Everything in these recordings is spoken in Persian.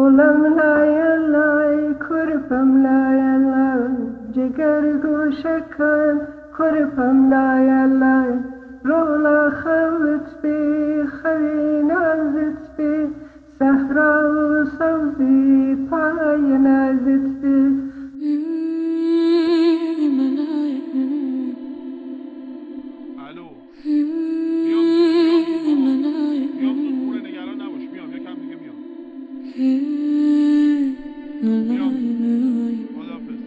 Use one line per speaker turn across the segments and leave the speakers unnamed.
رولم لای لای کرپم لای لای جگر گوشکن کرپم لای لای رولا خلت بی خوی نازت بی صحرا و سوزی پای نازت بی
الو میام زود میام زود خونه نگران نباش میام یکم دیگه میام خدافظ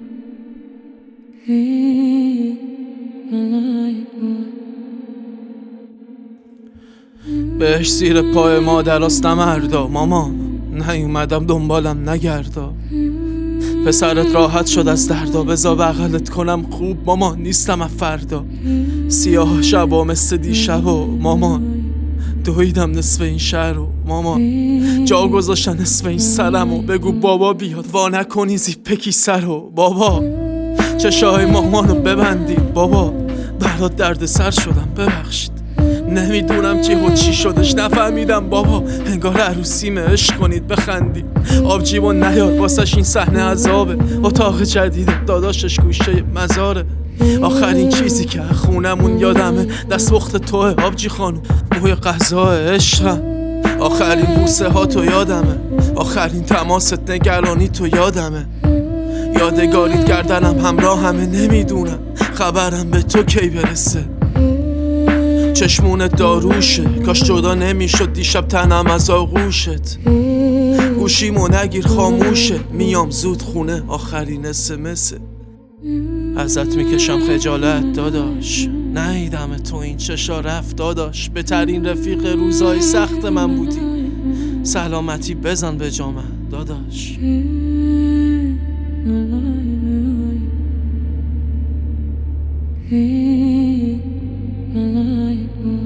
بهش زیر پای مادراست نمردا مامان نیومدم دنبالم نگردا پسرت راحت شد از دردا بزا بغلت کنم خوب مامان نیستم از فردا سیاه شبا مثل دیشبا مامان دویدم نصف این شهر رو مامان جا گذاشتن نصف این سرمو بگو بابا بیاد وا نکنی زیپ سرو بابا چشای مامانو ببندی بابا برات درد سر شدم ببخشید نمیدونم چی و چی شدش نفهمیدم بابا انگار عروسیمه عشق کنید بخندی آبجیبو نیار واسش این صحنه عذابه اتاق جدیده داداشش گوشه مزاره آخرین چیزی که خونمون یادمه دستپخت توه آبجی خانم موی غذا عشقم آخرین بوسه ها تو یادمه آخرین تماست نگرانی تو یادمه یادگاریت کردنم همراه همه نمیدونم خبرم به تو کی برسه چشمون داروشه کاش جدا نمیشد دیشب تنم از آغوشت گوشیمو نگیر خاموشه میام زود خونه آخرین اسمسه ازت میکشم خجالت داداش نیدم تو این چشا رفت داداش بهترین رفیق روزای سخت من بودی سلامتی بزن به جا من داداش
La la la